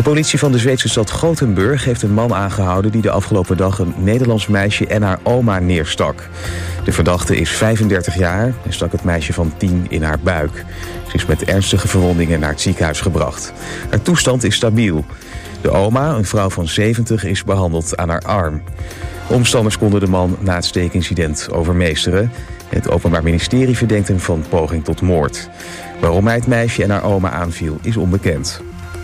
politie van de Zweedse stad Gothenburg heeft een man aangehouden die de afgelopen dag een Nederlands meisje en haar oma neerstak. De verdachte is 35 jaar en stak het meisje van 10 in haar buik. Ze is met ernstige verwondingen naar het ziekenhuis gebracht. Haar toestand is stabiel. De oma, een vrouw van 70, is behandeld aan haar arm. Omstanders konden de man na het steekincident overmeesteren. Het Openbaar Ministerie verdenkt hem van poging tot moord. Waarom hij het meisje en haar oma aanviel is onbekend.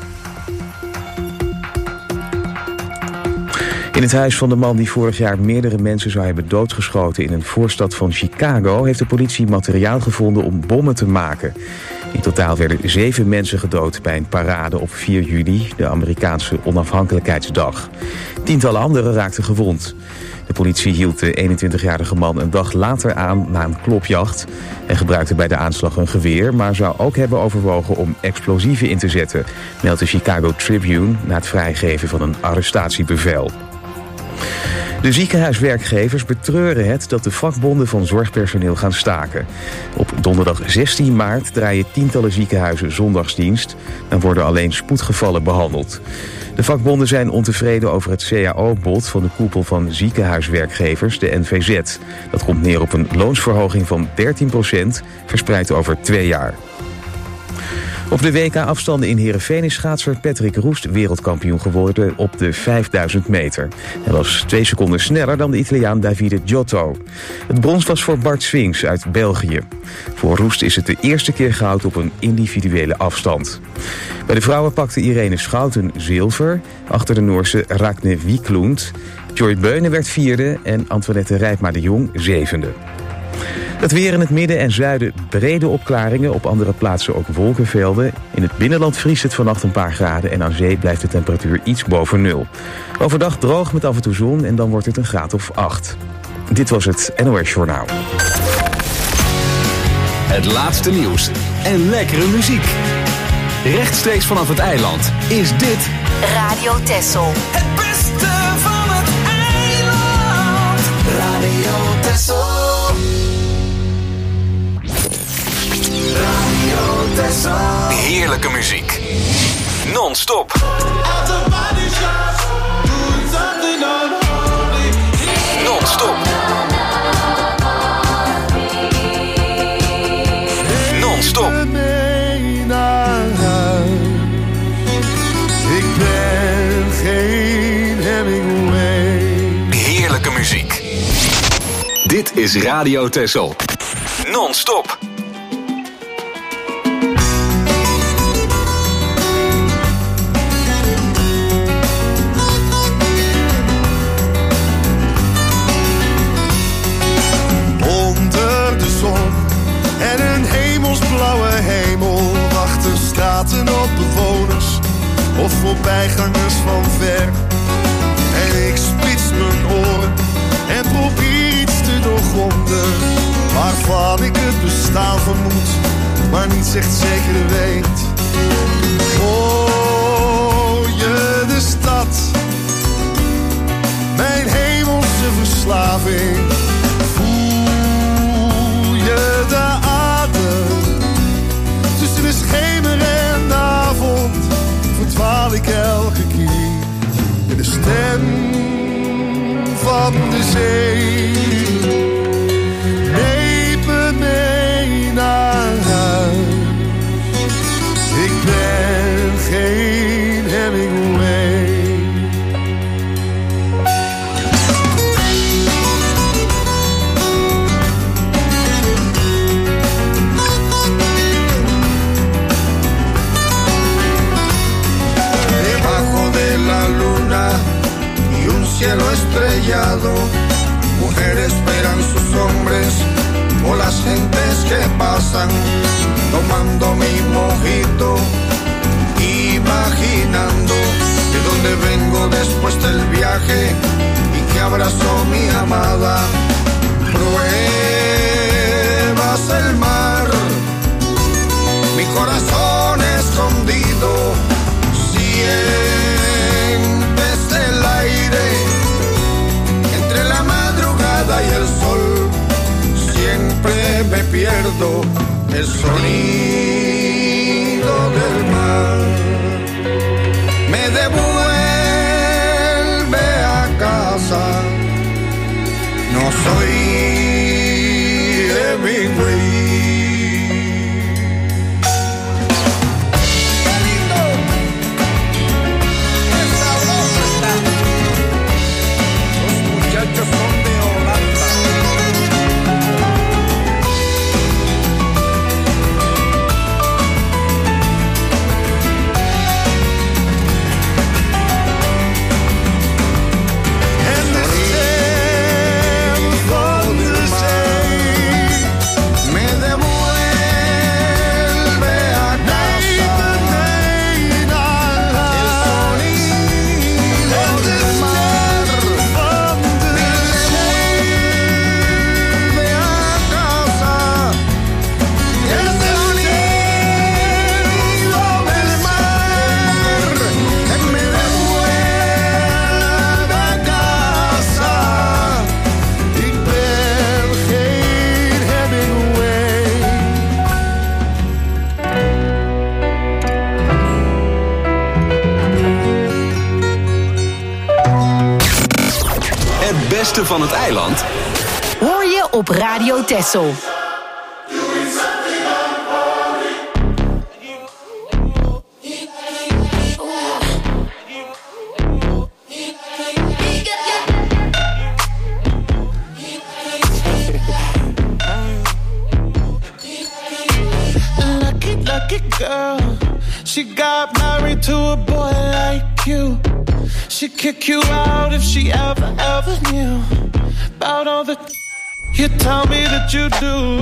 In het huis van de man die vorig jaar meerdere mensen zou hebben doodgeschoten in een voorstad van Chicago heeft de politie materiaal gevonden om bommen te maken. In totaal werden 7 mensen gedood bij een parade op 4 juli, de Amerikaanse onafhankelijkheidsdag. Tientallen anderen raakten gewond. De politie hield de 21-jarige man een dag later aan na een klopjacht en gebruikte bij de aanslag een geweer, maar zou ook hebben overwogen om explosieven in te zetten, meldt de Chicago Tribune na het vrijgeven van een arrestatiebevel. De ziekenhuiswerkgevers betreuren het dat de vakbonden van zorgpersoneel gaan staken. Op donderdag 16 maart draaien tientallen ziekenhuizen zondagsdienst. Dan worden alleen spoedgevallen behandeld. De vakbonden zijn ontevreden over het CAO-bod van de koepel van ziekenhuiswerkgevers, de NVZ. Dat komt neer op een loonsverhoging van 13%, verspreid over 2 jaar. Op de WK-afstanden in Heerenveen is schaatser Patrick Roest wereldkampioen geworden op de 5000 meter. Hij was 2 seconden sneller dan de Italiaan Davide Giotto. Het brons was voor Bart Swings uit België. Voor Roest is het de eerste keer goud op een individuele afstand. Bij de vrouwen pakte Irene Schouten zilver, achter de Noorse Ragne Wiklund. Joy Beunen werd 4e en Antoinette Rijpma de Jong 7e. Het weer in het midden en zuiden brede opklaringen, op andere plaatsen ook wolkenvelden. In het binnenland vriest het vannacht een paar graden en aan zee blijft de temperatuur iets boven 0. Overdag droog met af en toe zon en dan wordt het een graad of 8. Dit was het NOS Journaal. Het laatste nieuws en lekkere muziek. Rechtstreeks vanaf het eiland is dit Radio Texel. Het beste van het eiland. Radio Texel. Radio Texel. heerlijke muziek. Non-stop. Non-stop. Non-stop. Ik ben geen Hemingway. Heerlijke muziek. Dit is Radio Texel. Non-stop. Onder de zon en een hemelsblauwe hemel wachten straten op bewoners of voorbijgangers van ver. En ik spits mijn oren en probeer iets te doorgronden waarvan ik het bestaan vermoed, maar niet echt zeker weet. Hoor je de stad, mijn hemelse verslaving? Voel je de adem tussen de schemer en de avond? Verdwaal ik elke keer in de stem van de zee. Neem me mee naar huis. Ik ben geen Hemingway. Debajo de la luna y un cielo estrellado, mujeres esperan sus hombres o las gentes que pasan, tomando mi mojito, imaginando de dónde vengo después del viaje y que abrazó mi amada. Pruebas el mar, mi corazón escondido, sientes el aire entre la madrugada y el sol. Siempre me pierdo el sonido del mar. Me Hemingway. Van het eiland hoor je op Radio Texel. Lucky girl, she got married to a boy like you. She'd kick you out if she ever knew about all the you tell me that you do.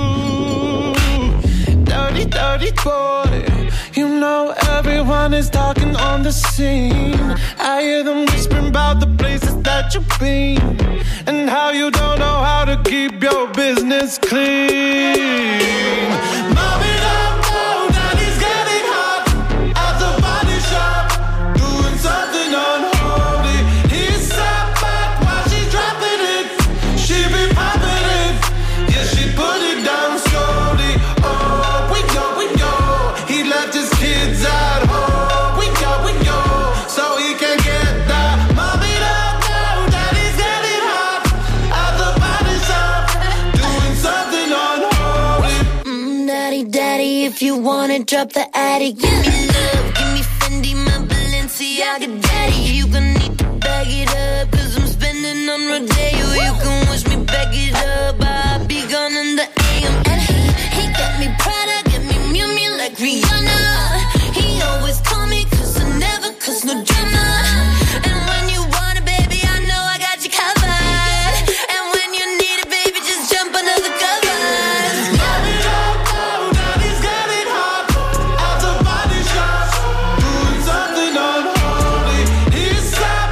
Dirty, dirty boy. You know everyone is talking on the scene. I hear them whispering about the places that you've been and how you don't know how to keep your business clean. Mommy, don't go, daddy's getting hot at the body shop, doing something unholy. He's sat back while she's dropping it. She be popping it, yeah, she put it down slowly. Oh, we go. He left his kids at home. We go, so he can get that. Mommy, don't go, daddy's getting hot at the body shop, doing something unholy. Daddy, if you wanna drop the attic, give me love, give me Fendi, my Balenciaga daddy. You gon' need to bag it up, 'cause I'm spending on Rodeo. You can wish me back it up, I'll be gone in the AM. And he got me Prada, get me Miu Miu like Rihanna. He always call me 'cause I never cause no drama. And when you want it, baby, I know I got you covered. And when you need it, baby, just jump under the covers. Mommy, don't go, daddy's getting hot at the body shop, doing something unholy. He's sad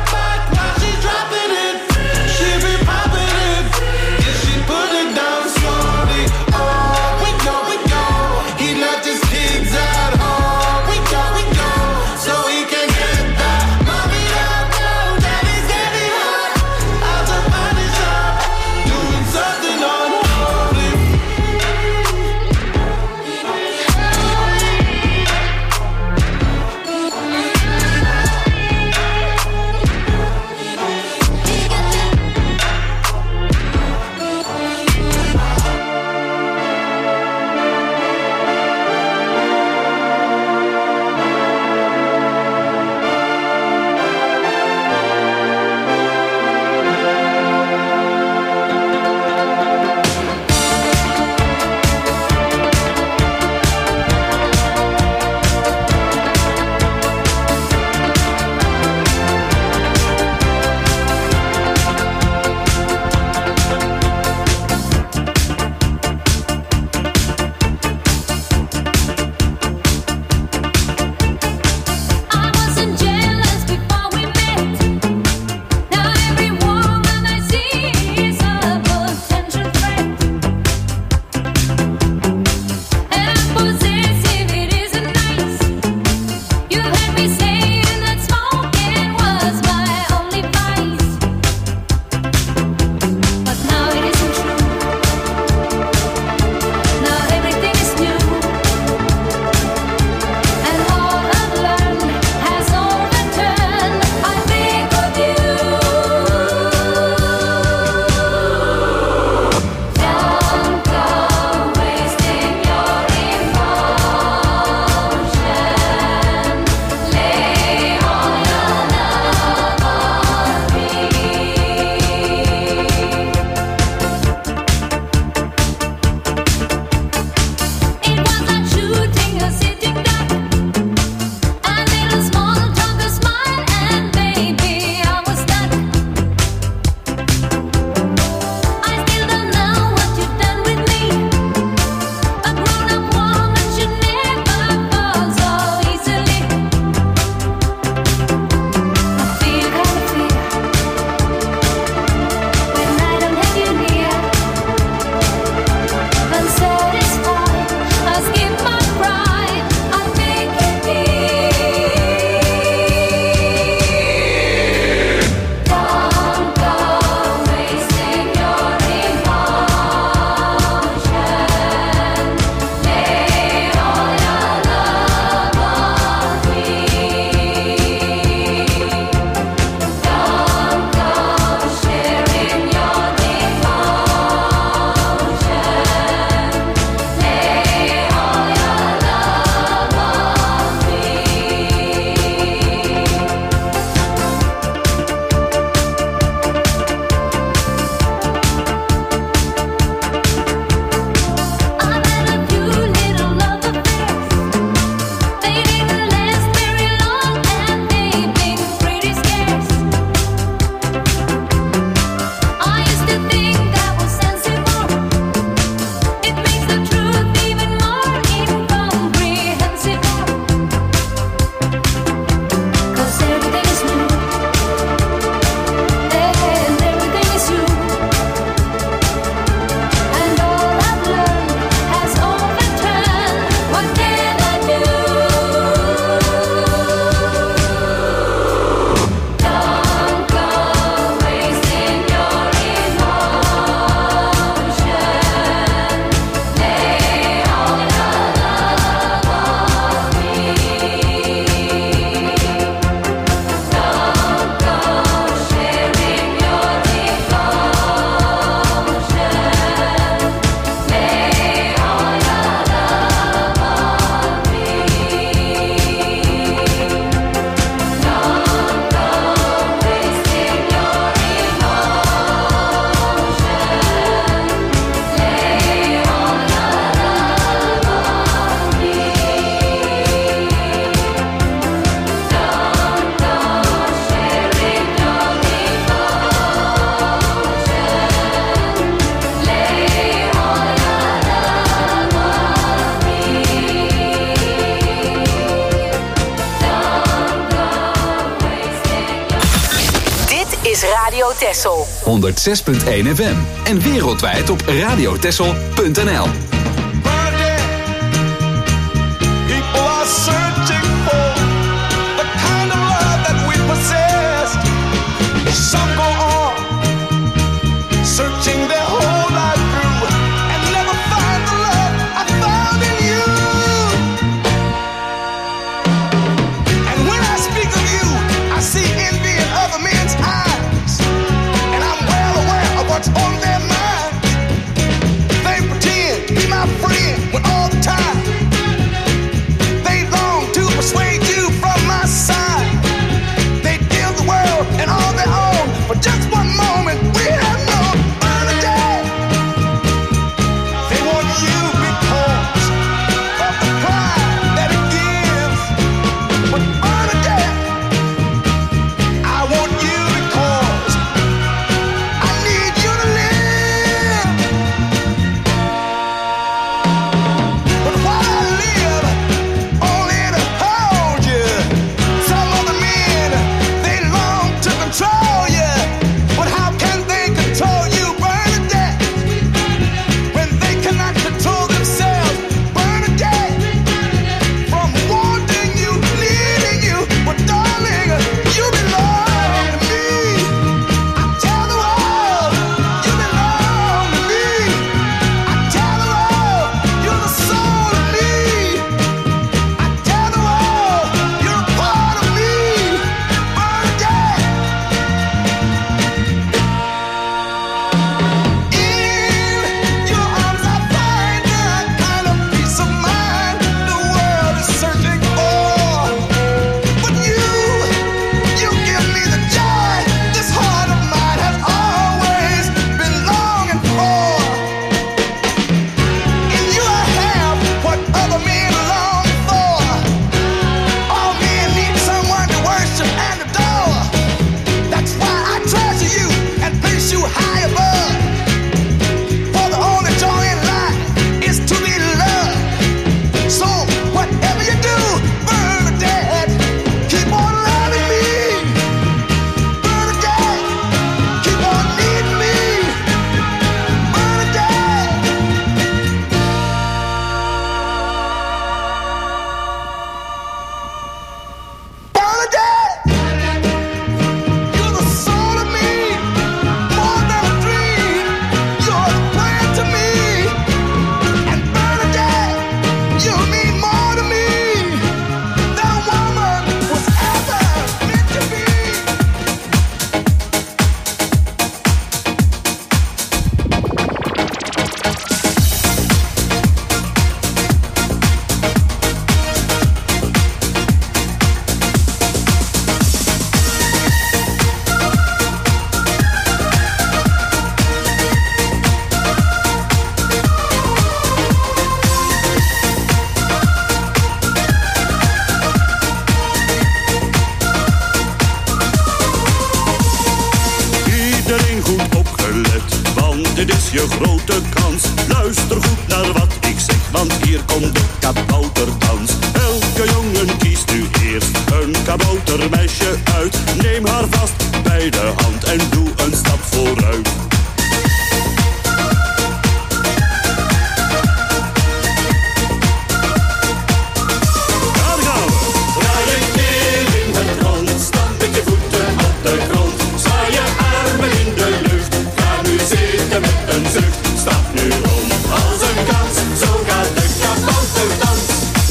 Radio Texel. 106.1 FM en wereldwijd op radiotexel.nl. People are searching for the kind of love that we possess. Some go on searching their whole life through and never find the love I found in you. And when I speak of you, I see envy in other men's eyes, and I'm well aware of what's on their mind. They pretend to be my friend when all the time they long to persuade you from my side. They give the world and all their own for just one moment. We have no Bernadette. They want you because of the pride that it gives. But Bernadette, I want you because I need you to live. But while I live, only to hold you. Some of the men, they long to control you. But how can they control you, Bernadette, when they cannot control themselves? Bernadette, from wanting you, needing you, but darling, you belong to me. I tell the world, you belong to me. I tell the world, you're the soul of me. I tell the world, you're a part of me, Bernadette. In your arms I find the kind of peace of mind the world is searching for. But you give me the joy this heart of mine has always been longing for. In you I have what other men long for. All men need someone to worship and adore. That's why I treasure you and place you high above. For the only joy in life is to be loved. So whatever you do, Bernadette, keep on loving me. Bernadette, keep on needing me. Bernadette. Bernadette, you're the soul of me, more than a dream. You're a prayer to me, and Bernadette, you mean more to me than woman was ever meant to be. Iedereen goed opgelet, want dit is je grote kans. Luister goed naar wat ik zeg, want hier komt de kabouterdans. Elke jongen kiest nu eerst een kaboutermeisje uit. Neem haar vast bij de hand en doe een stap vooruit. Daar gaan we. Draai je keer in het rond, stamp met je voeten op de grond. Zwaai je armen in de lucht, ga nu zitten met een zucht. Stap nu rond als een kans, zo gaat de kabouterdans.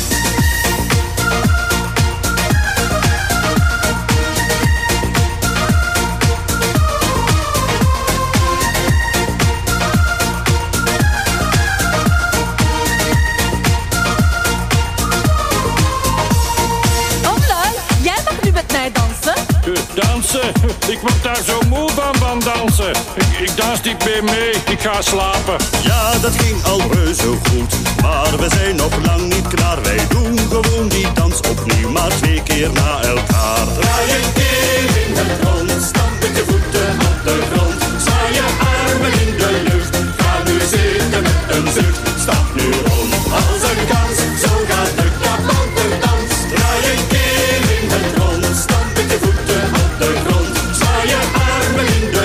Dansen? Ik word daar zo moe van dansen. Ik dans niet meer mee, ik ga slapen. Ja, dat ging al reuze goed, maar we zijn nog lang niet klaar. Wij doen gewoon die dans opnieuw, maar 2 keer na elkaar. Draai een keer in het rond, stamp met je voeten op de grond. Zwaai je armen in de lucht, ga nu zitten met een zucht. Stap nu rond als een kans, zo gaat de kabouterdans. Draai een keer in het rond, stamp met je voeten op de grond. Zwaai je armen in de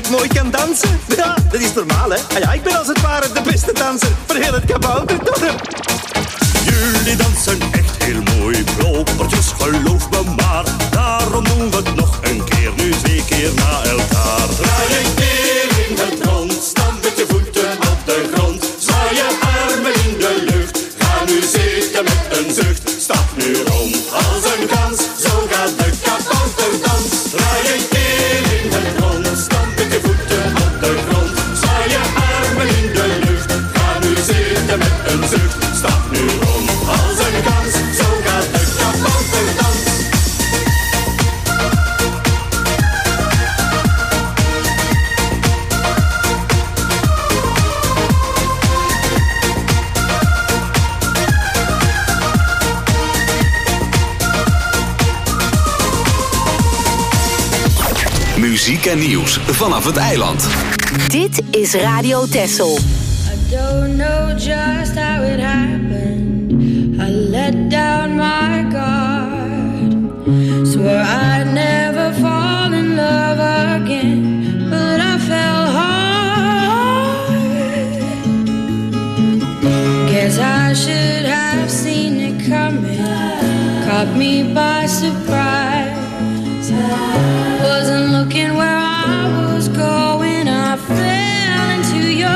ik mooi kan dansen? Ja, dat is normaal, hè? Ah ja, ik ben als het ware de beste danser voor heel het kabouterdorp. Jullie dansen echt heel mooi, propertjes, geloof me maar. Daarom doen we het nog een keer, nu 2 keer na elkaar. Draai een keer in het rond, stamp met je voeten op de grond. Zwaai je armen in de lucht, ga nu zitten met een zucht. Stap nu rond als een gans, zo gaat de kabouterdans. Draai een keer in het rond, stamp met je voeten op de grond. Zwaai je armen in de lucht, ga nu zitten met een zucht. Stap nu rond als een gans, zo gaat de kabouterdans. Muziek en nieuws vanaf het eiland. Dit is Radio Texel. I don't know just how it happened. I let down my guard. Swore I'd never fall in love again, but I fell hard. Guess I should have seen it coming. Caught me by surprise. Wasn't looking where I was going. I fell into your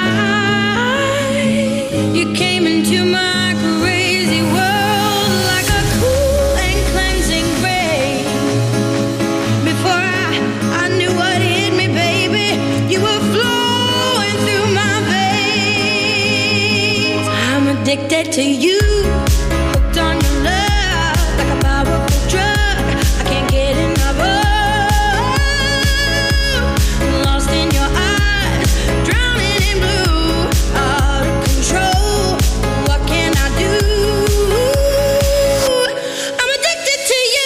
eyes. You came into my crazy world like a cool and cleansing rain. Before I knew what hit me, baby, you were flowing through my veins. I'm addicted to you, hooked on your love like a powerful drug. I can't get enough of. Lost in your eyes, drowning in blue, out of control. What can I do? I'm addicted to you.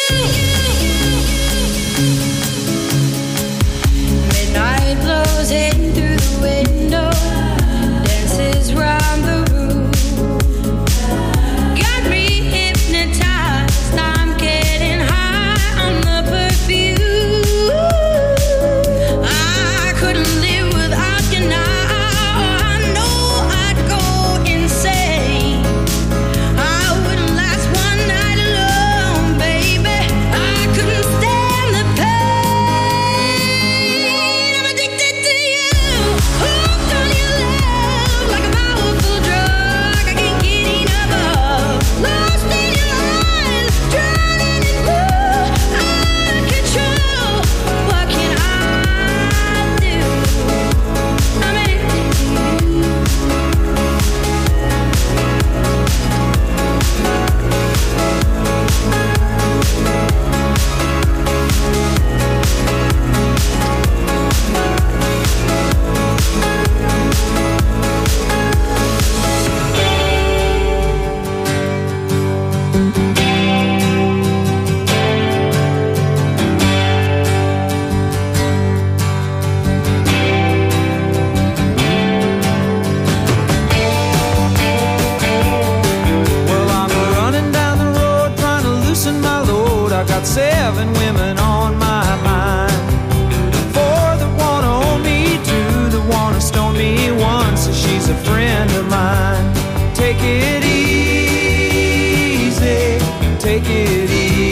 Midnight blows in through the window, dances round the room. Got me hypnotized, I'm getting high on the perfume. I couldn't live without you now. I know I'd go insane. I wouldn't last one night alone, baby. I couldn't stand the pain. I'm addicted to you, hooked on your love like a powerful drug. I can't get enough of. Lost in your eyes, drowning in blue, out of control. What can I do? I'm addicted to you. Well, I'm running down the road trying to loosen my load. I got 7 women on my mind. 4 that wanna own me, 2 that wanna stone me, 1 says she's a friend of mine. Take it easy, take it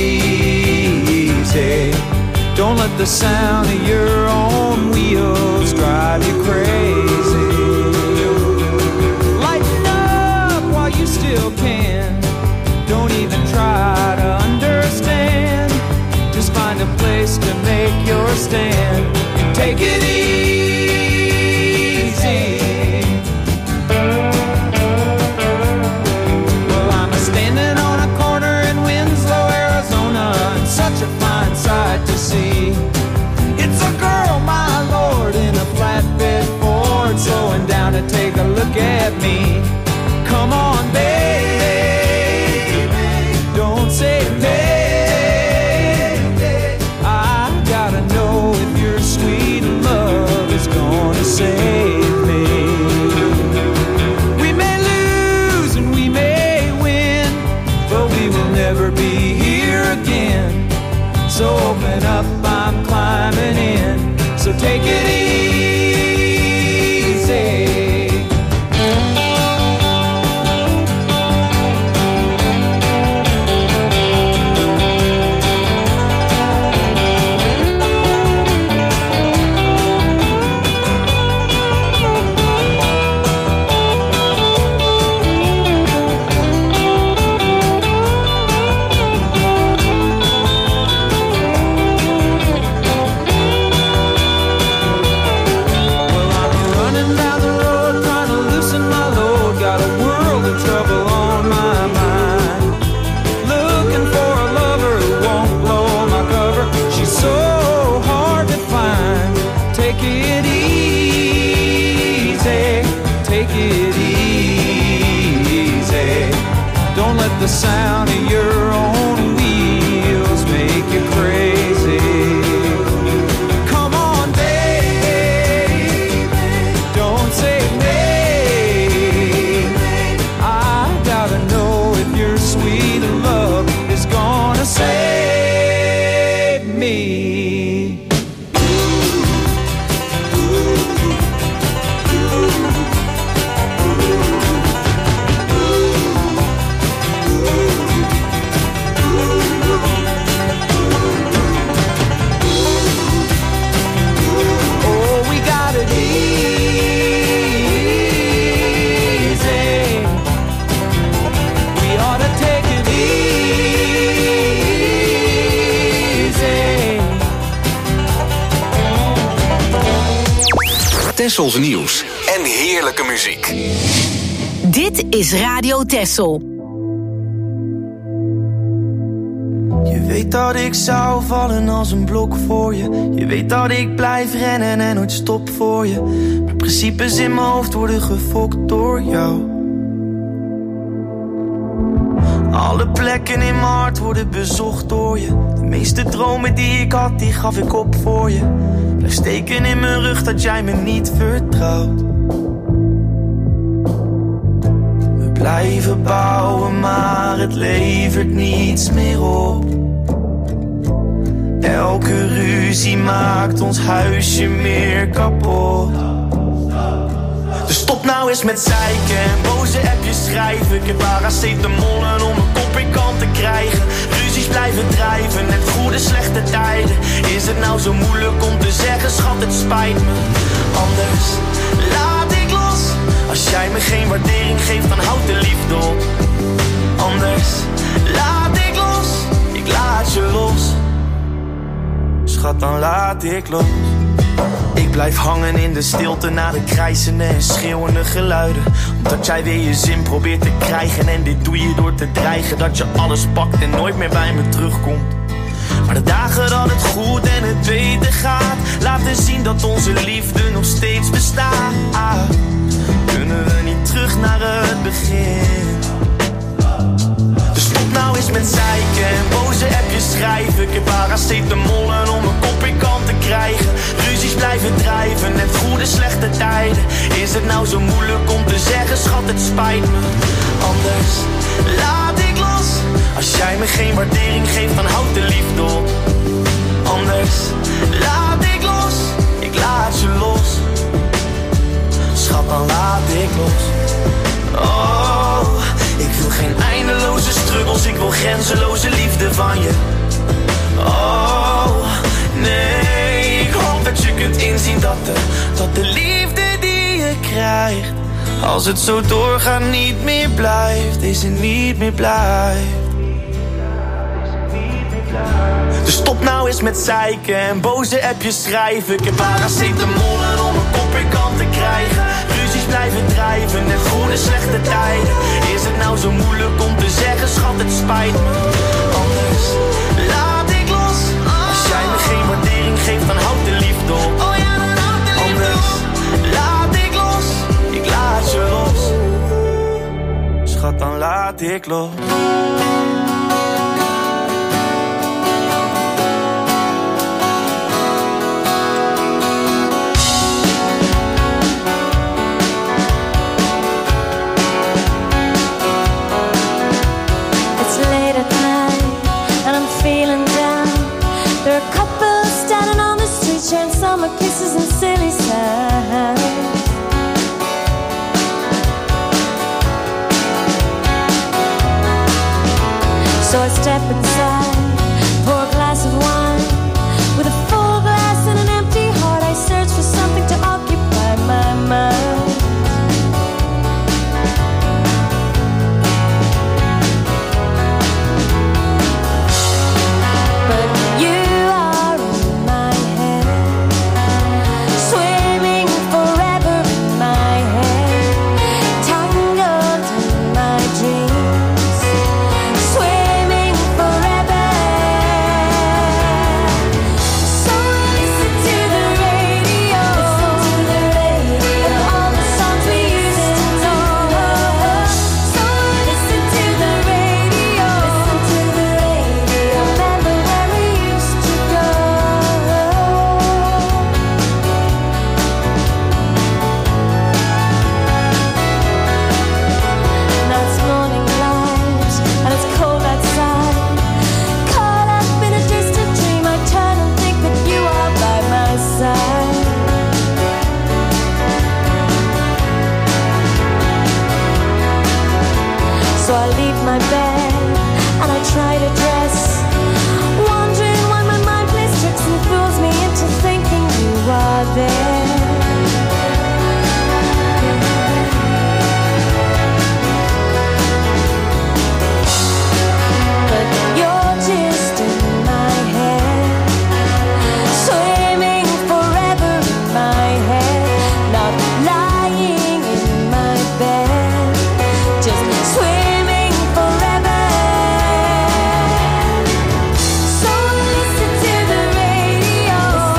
easy. Don't let the sound of your own wheels drive you crazy. Lighten up while you still can. Don't even try to understand. Just find a place to make your stand. Take it easy. Well, I'm standing on a corner in Winslow, Arizona, and such a fine sight to see. It's a girl, my lord, the sound of your own wheels make you crazy. Come on, baby, don't say maybe. I gotta know if your sweet love is gonna save me. Tessels nieuws en heerlijke muziek. Dit is Radio Tessel. Je weet dat ik zou vallen als een blok voor je. Je weet dat ik blijf rennen en nooit stop voor je. Maar principes in mijn hoofd worden gefokt door jou. Alle plekken in mijn hart worden bezocht door je. De meeste dromen die ik had, die gaf ik op voor je. Blijf steken in mijn rug dat jij me niet vertrouwt. We blijven bouwen, maar het levert niets meer op. Elke ruzie maakt ons huisje meer kapot. Dus stop nou eens met zeiken en boze appjes schrijven. Ik heb paracetamol om mijn kop in kant te krijgen. Ruzies blijven drijven, net goede slechte tijden. Is het nou zo moeilijk om te zeggen, schat, het spijt me. Anders laat ik los. Als jij me geen waardering geeft, dan houd de liefde op. Anders laat ik los. Ik laat je los. Schat, dan laat ik los. Ik blijf hangen in de stilte na de krijzende en schreeuwende geluiden. Omdat jij weer je zin probeert te krijgen. En dit doe je door te dreigen dat je alles pakt en nooit meer bij me terugkomt. Maar de dagen dat het goed en het beter gaat, laten zien dat onze liefde nog steeds bestaat. Kunnen we niet terug naar het begin? Dus stop nou eens met zeiken en boze appjes schrijven. Ik heb paracetamol om mijn kop in kant te krijgen. Ruzies blijven drijven, net goede slechte tijden. Is het nou zo moeilijk om te zeggen, schat, het spijt me. Anders laat ik los. Als jij me geen waardering geeft, dan houd de liefde op. Anders laat ik los. Ik laat je los. Schat, dan laat ik los. Oh, ik wil geen eindeloze struggles. Ik wil grenzeloze liefde van je. Oh, nee, ik hoop dat je kunt inzien dat de liefde die je krijgt, als het zo doorgaat, niet meer blijft. Deze niet meer blijft. Dus stop nou eens met zeiken en boze appjes schrijven. Ik heb paracetamol om mijn kop in kant te krijgen. Ruzies blijven drijven, net goede slechte tijden. Is het nou zo moeilijk om te zeggen, schat, het spijt me. Anders laat ik los. Als jij me geen waardering geeft, dan houd de liefde op. Anders laat ik los. Ik laat je los. Schat, dan laat ik los. Kisses and silly sounds. my bed and I try to dress, wondering why my mind plays tricks and fools me into thinking you are there. But you're just in my head, swimming forever in my head, not lying in my bed, just swimming forever. So listen to the radio,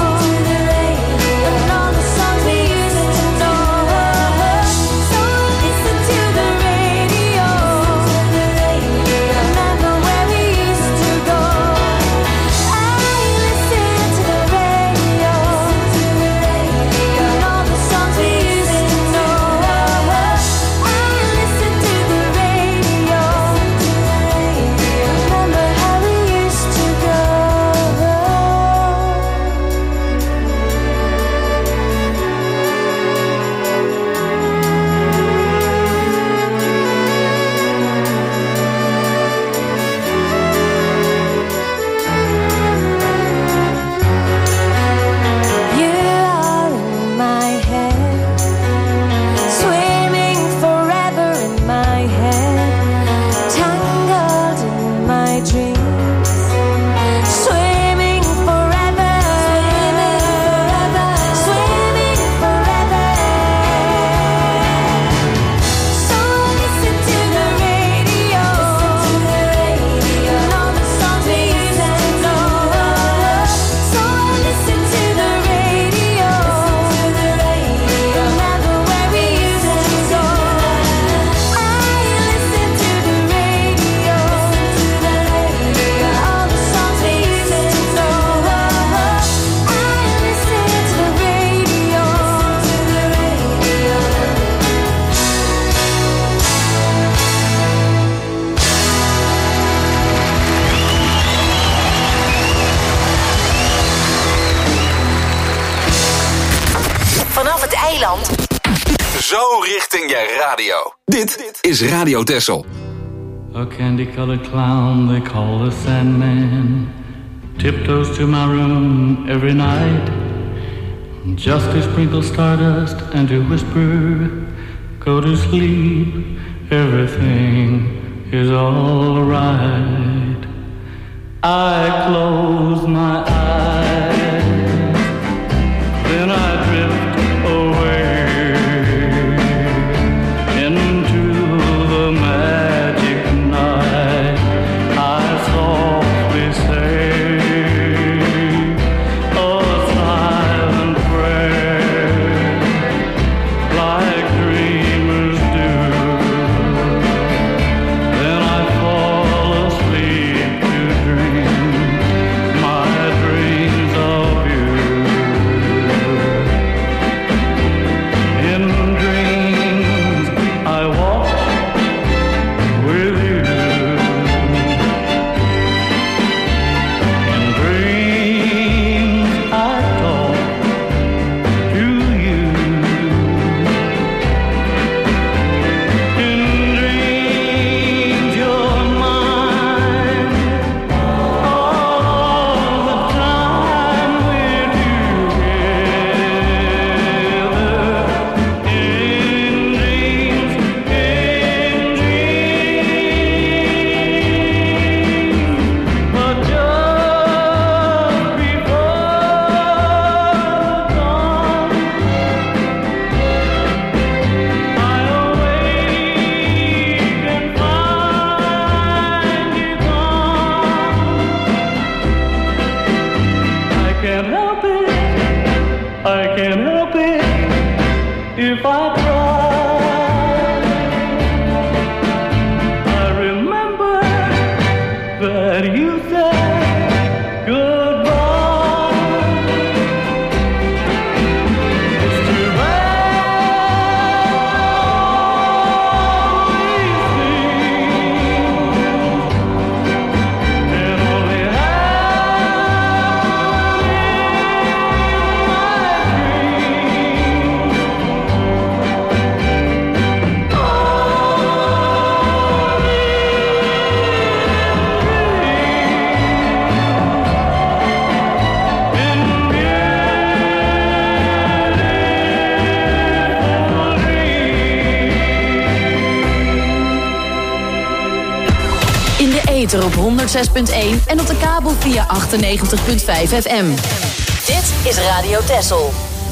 and all the songs we used to know. So listen to the radio, remember where we used to go. I listen to the radio, and all the songs we used to know. I listen to the radio, remember how we used to go. You are in my head, swimming forever in my head, tangled in my dreams, swimming forever, swimming forever. So listen to the radio, and all the songs we used to know. So listen to the radio, remember where we used to go. I listen to the radio, all the songs we used to know. I listen to the radio. Vanaf het eiland. Zo richting je radio. Dit is Radio Texel. A candy-colored clown they call the Sandman tiptoes to my room every night, just to sprinkle stardust and to whisper, go to sleep, everything is all right. I close my eyes, then I drift away into the magic night. I softly say a silent prayer, like dreamers do. Then I fall asleep to dream. My dreams are ether op 106.1 en op de kabel via 98.5 FM. Dit is Radio Texel.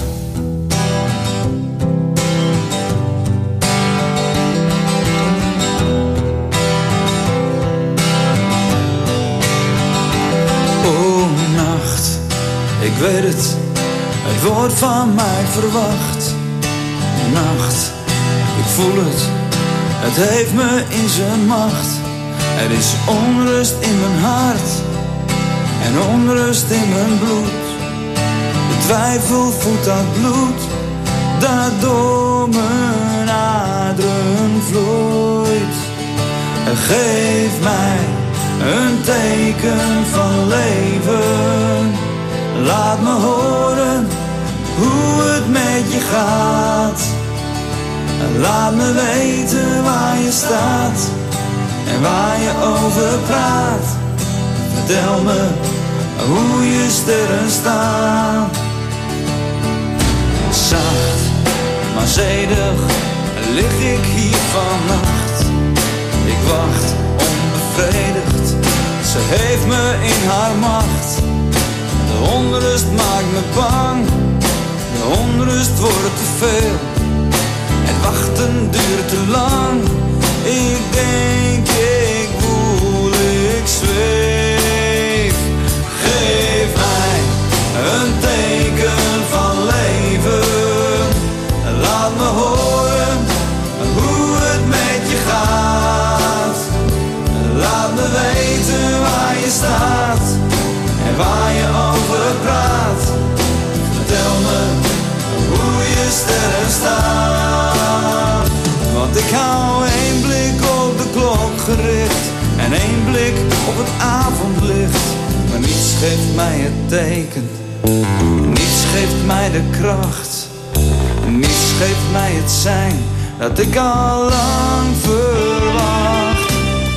Oh, nacht, ik weet het, het wordt van mij verwacht. Nacht, ik voel het, het heeft me in zijn macht. Er is onrust in mijn hart en onrust in mijn bloed. De twijfel voedt dat bloed dat door mijn aderen vloeit. Geef mij een teken van leven. Laat me horen hoe het met je gaat. Laat me weten waar je staat en waar je over praat. Vertel me hoe je sterren staan. Zacht, maar zedig lig ik hier vannacht. Ik wacht onbevredigd, ze heeft me in haar macht. De onrust maakt me bang, de onrust wordt te veel. Het wachten duurt te lang, ik denk ik voel ik zweef. Geef mij een teken van leven. Laat me horen hoe het met je gaat. Laat me weten waar je staat en waar je over praat. Vertel me hoe je sterren staan. Want ik hou één blik op de klok gericht en één blik op het avondlicht. Maar niets geeft mij het teken, niets geeft mij de kracht, niets geeft mij het zijn dat ik al lang verwacht.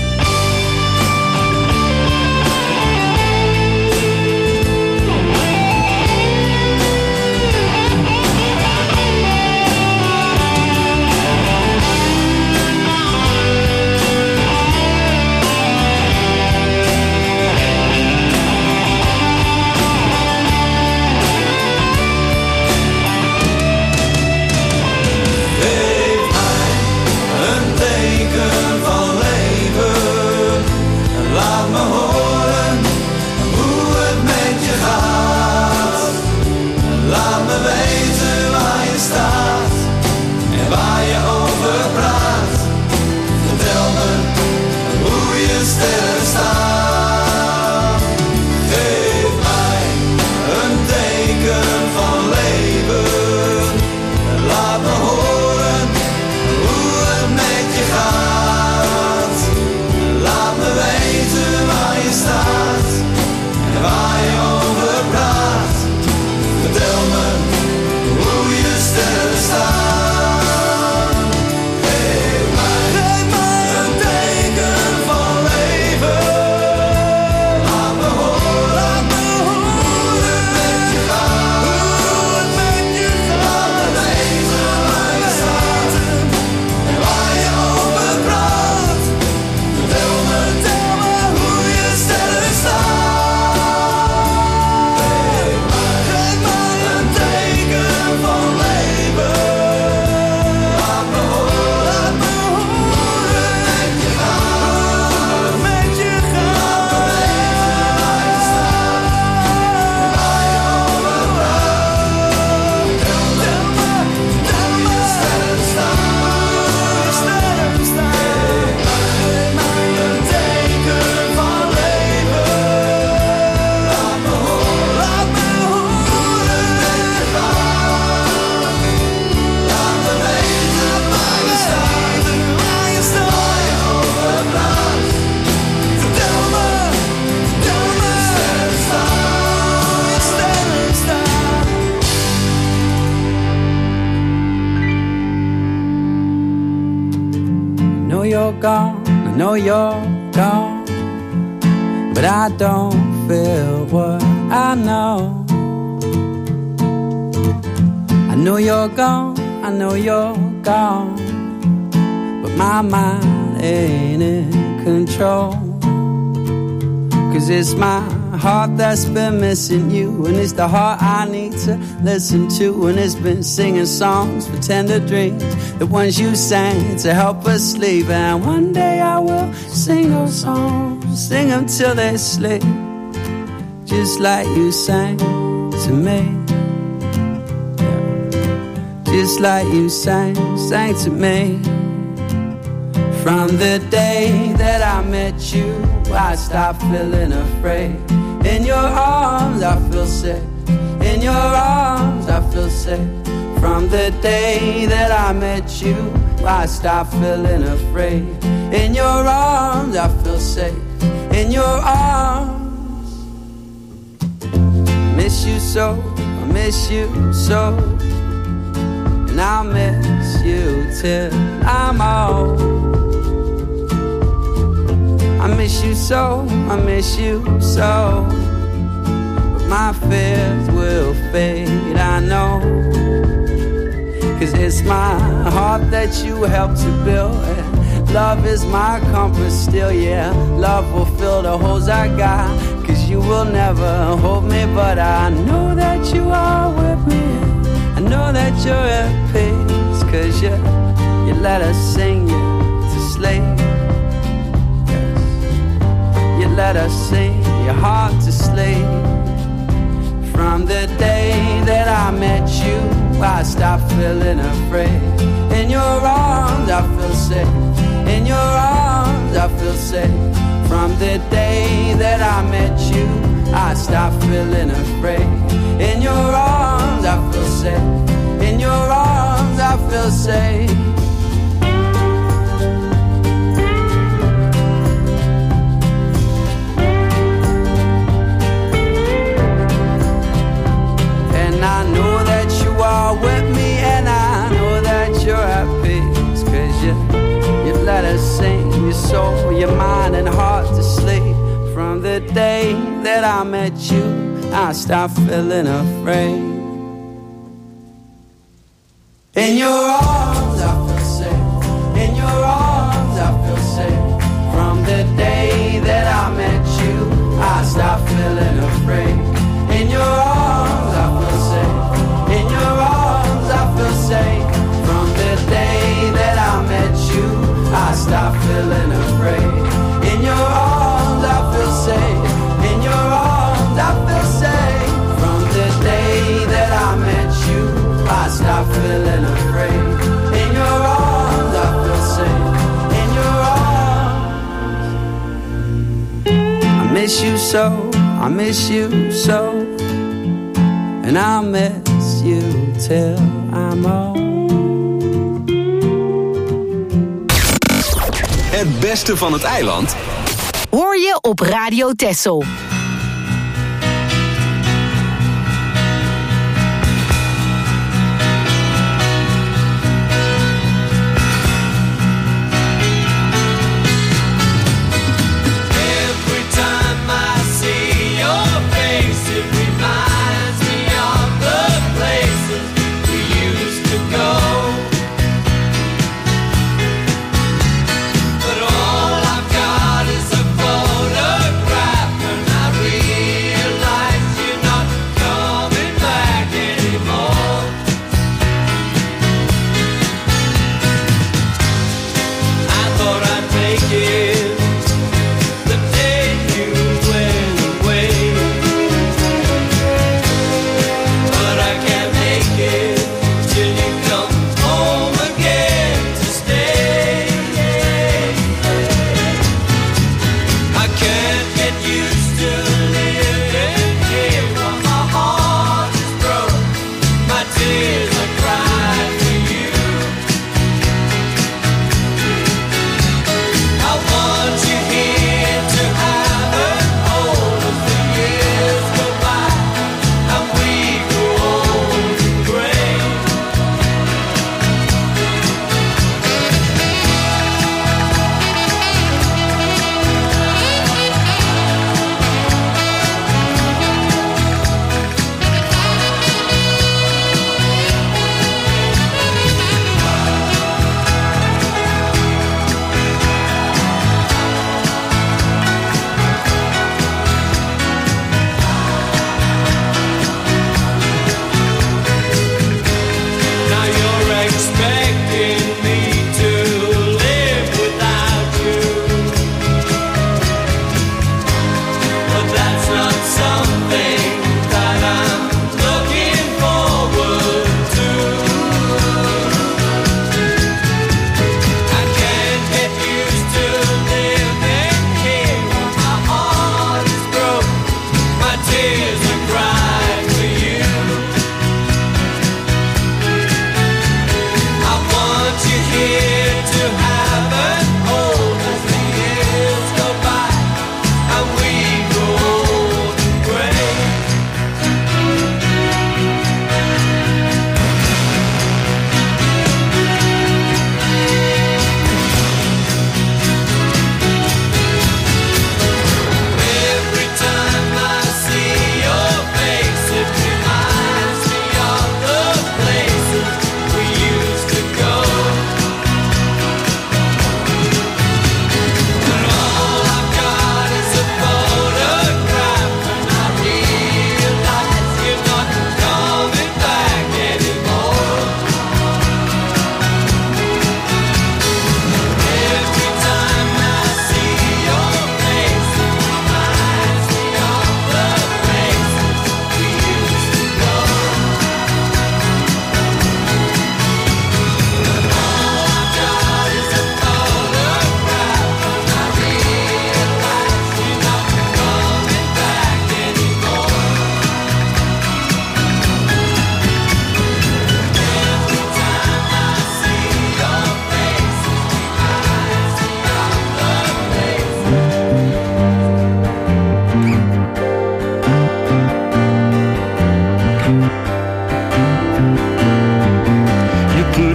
You're gone, but I don't feel what I know. I know you're gone, I know you're gone, but my mind ain't in control. 'Cause it's my heart that's been missing you, and it's the heart I need to listen to, and it's been singing songs for tender dreams, the ones you sang to help us sleep. And one day I will sing those songs, sing them till they sleep, just like you sang to me. Just like you sang to me. From the day that I met you, I stopped feeling afraid. In your arms I feel safe. In your arms I feel safe. From the day that I met you, I stopped feeling afraid. In your arms I feel safe. In your arms. Miss you so, I miss you so, and I'll miss you till I'm old. I miss you so, I miss you so, but my fears will fade, I know. 'Cause it's my heart that you helped to build, and love is my compass still, yeah. Love will fill the holes I got, 'cause you will never hold me, but I know that you are with me. I know that you're at peace, 'cause you let us sing you to sleep. You let us sing your heart to sleep. From the day that I met you, I stopped feeling afraid. In your arms I feel safe. In your arms I feel safe. From the day that I met you, I stopped feeling afraid. In your arms I feel safe. In your arms I feel safe. And I know that you are with me, and I know that you're at peace, 'cause you let us sing your soul, your mind and heart to sleep. From the day that I met you, I stopped feeling afraid. In your arms I feel safe. In your arms I feel safe. From the day that I met you, I stopped feeling afraid. In your arms I feel safe. In your arms I feel safe. From the day that I met you, I stopped feeling afraid. In your arms I feel safe. In your arms I feel safe. From the day that I met you, I stopped feeling afraid. In your arms I feel safe. In your arms. I miss you so, I miss you so, and I'll miss you till I'm old. Het beste van het eiland hoor je op Radio Texel. But all I've got is a photograph, and I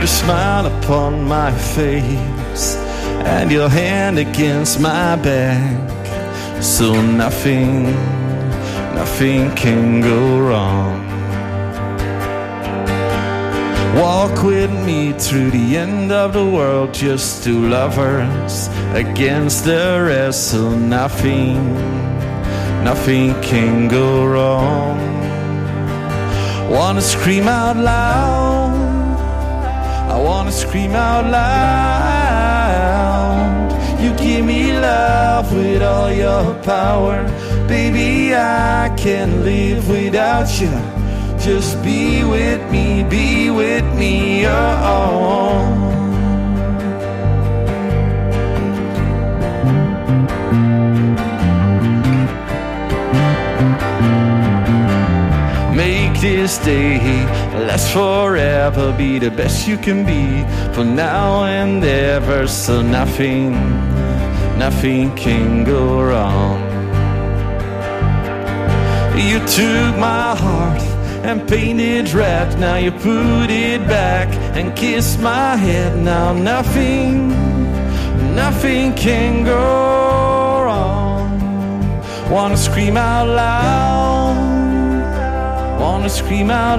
a smile upon my face and your hand against my back, so nothing can go wrong. Walk with me through the end of the world, just two lovers against the rest, so nothing can go wrong. Wanna scream out loud, I wanna scream out loud. You give me love with all your power, baby, I can't live without you. Just be with me, oh. Make this day last forever, be the best you can be for now and ever, so nothing can go wrong. You took my heart and painted red, now you put it back and kiss my head. Now nothing can go wrong. Wanna scream out loud, wanna scream out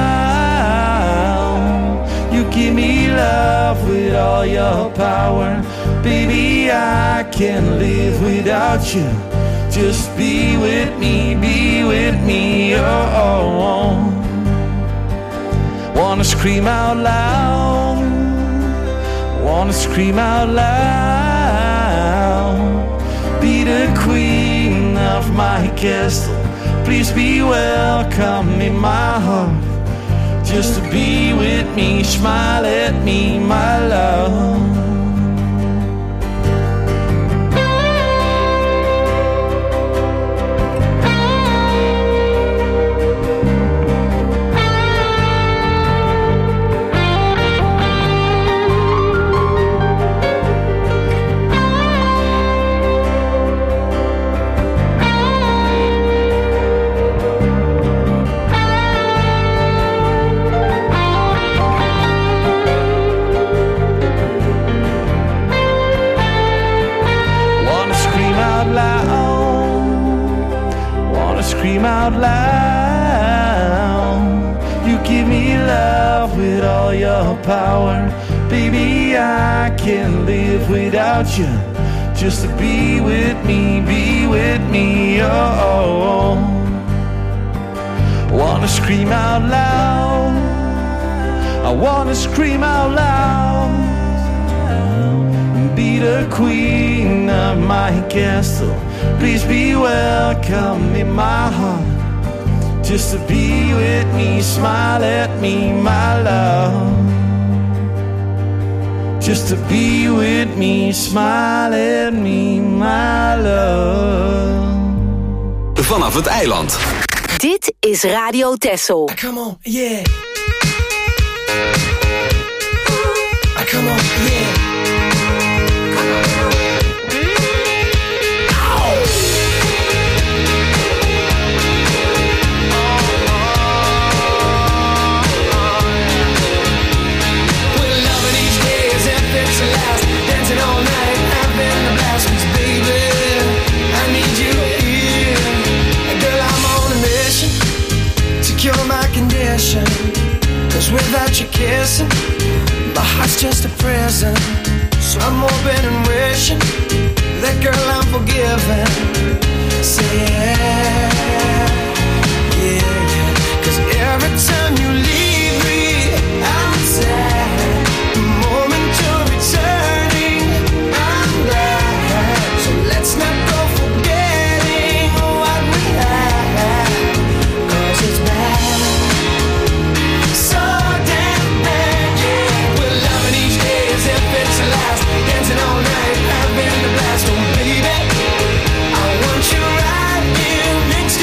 loud. You give me love with all your power, baby, I can't live without you. Just be with me, oh. Wanna scream out loud, wanna scream out loud. Be the queen of my castle, please be welcome in my heart. Just to be with me, smile at me, my love. Scream out loud. You give me love with all your power, baby, I can't live without you. Just to be with me, oh. Wanna scream out loud, I wanna scream out loud. Be the queen of my castle, please be welcome in my heart. Just to be with me, smile at me, my love. Just to be with me, smile at me, my love. Vanaf het eiland. Dit is Radio Texel. Come on, yeah. Come on, yeah. Dancing all night, having a blast, 'cause baby, I need you here. Girl, I'm on a mission to cure my condition, 'cause without you kissing, my heart's just a prison. So I'm hoping and wishing that, girl, I'm forgiven. Say yeah, yeah, yeah. 'Cause every time you leave me, I'm sad. The moment you're returning, I'm glad. So let's not go forgetting what we had, 'cause it's bad, so damn bad, yeah. We're loving each day as if it's the last, dancing all night, having a blast. Oh baby, I want you right here next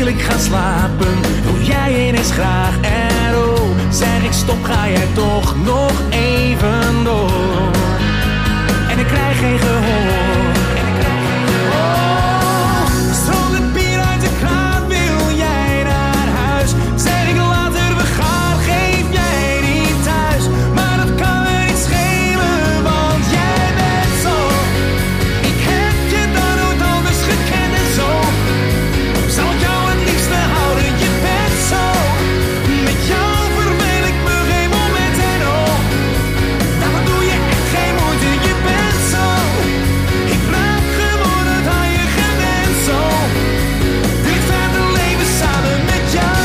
wil ik gaan slapen, wil jij ineens graag en oh, zeg ik stop, ga jij toch nog even door. En ik krijg geen gehoor. Oh, stroomt het bier uit de kraan, wil jij naar huis? Zeg ik later, we gaan, geef jij niet thuis. Maar dat kan me niet schelen, want jij bent zo. Ik heb je dan nooit anders gekend en zo. Zal ik jou het liefste houden, je bent zo. Met jou verveel ik me geen moment en oh, daarvoor doe je echt geen moeite, je bent zo. Ik raak geworden aan je gewend zo. Wil ik verder leven samen met jou.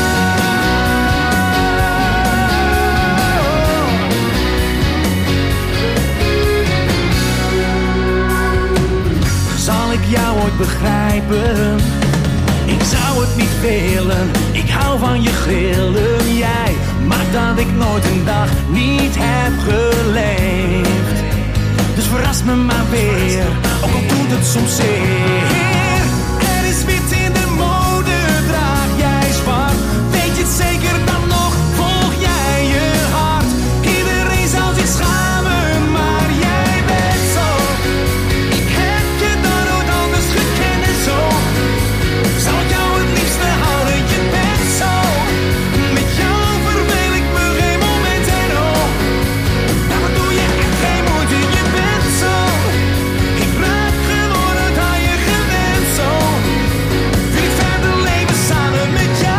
Zal ik jou ooit begrijpen? Ik zou het niet willen, ik hou van je grillen. Jij maakt dat ik nooit een dag niet heb geleefd. Dus verras me maar weer, ook al doet het soms zeer. Er is wit in de mode, draag jij zwart. Weet je het zeker dan nog, volg jij je hart. Iedereen zal zich schamen, maar jij bent zo. Ik heb je dan nooit anders gekend en zo. Zal ik jou het liefste houden, je bent zo. Met jou verveel ik me geen moment en oh, daarvoor doe je echt geen moeite, je bent zo. Ik raak geworden aan je gewend zo. Wil ik verder leven samen met jou.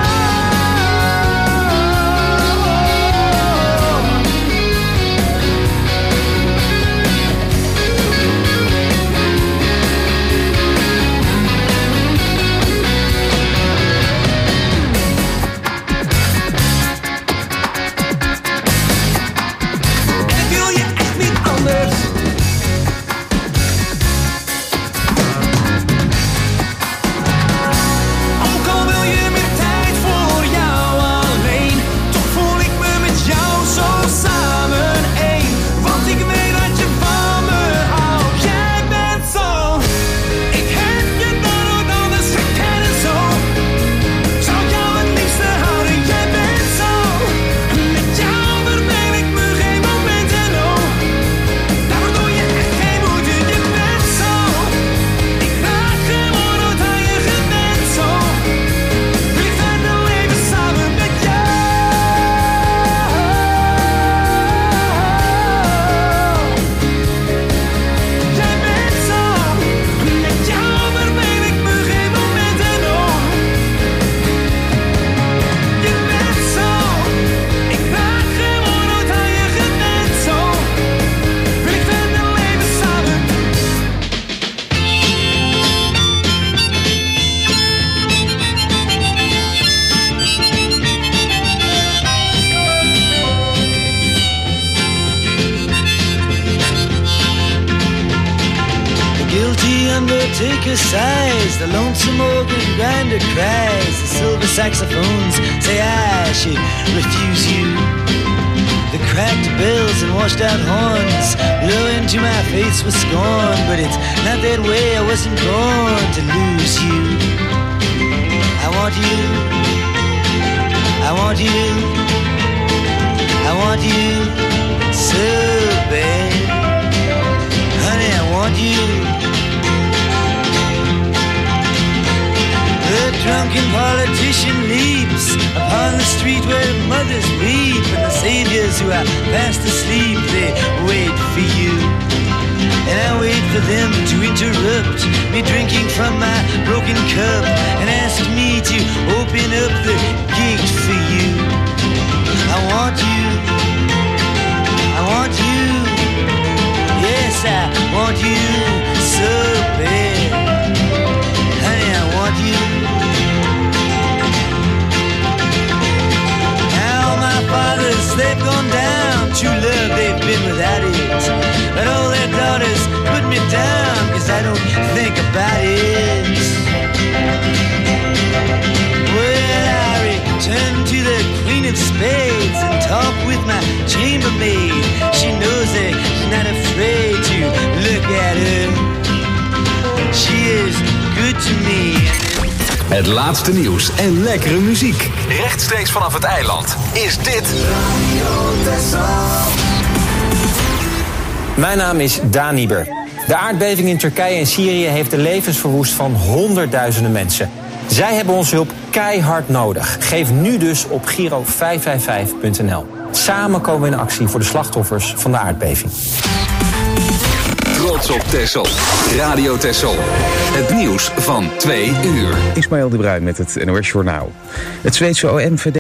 Ik wil je echt niet anders. Ook al wil je meer tijd voor jou alleen, toch voel ik me met jou zo samen één. Want ik weet dat je van me houdt, jij bent zo. Ik heb je dan nooit anders gekend en zo. Zou ik jou het liefste houden, jij bent zo. Met jou verveel ik me geen moment en oh, daarvoor doe je echt geen moeite, je bent zo. Ik raak geworden aan je gewend zo. Wil ik verder leven samen met jou. Jij bent zo. Met jou verveel ik me geen moment en oh, je bent zo. Ik raak geworden aan je gewend zo. Wil ik verder leven samen. The guilty undertaker sighs, the lonesome organ grinder cries, the silver saxophones say I should refuse you. The cracked bells and washed out horns blow into my face with scorn, but it's not that way, I wasn't born to lose you. I want you, I want you, I want you so bad. Honey, I want you. The drunken politician leaps upon the street where mothers weep, and the saviors who are fast asleep, they wait for you. And I wait for them to interrupt me drinking from my broken cup and ask me to open up the gate for you. I want you, I want you, yes I want you so bad. Honey, I want you. Now my fathers, they've gone down, true love they've been without it, but all their daughters put me down, cause I don't think about it. Well, I return to the Queen of Spades and talk with my chambermaid. She knows that she's not afraid to look at her. She is good to me. Het laatste nieuws en lekkere muziek. Rechtstreeks vanaf het eiland is dit Mijn naam is Daan Nieber. De aardbeving in Turkije en Syrië heeft de levens verwoest van honderdduizenden mensen. Zij hebben onze hulp keihard nodig. Geef nu dus op Giro555.nl. Samen komen we in actie voor de slachtoffers van de aardbeving. Trots op Texel. Radio Texel. Het nieuws van 2 uur. Ismaël de Bruin met het NOS Journaal. Het Zweedse OM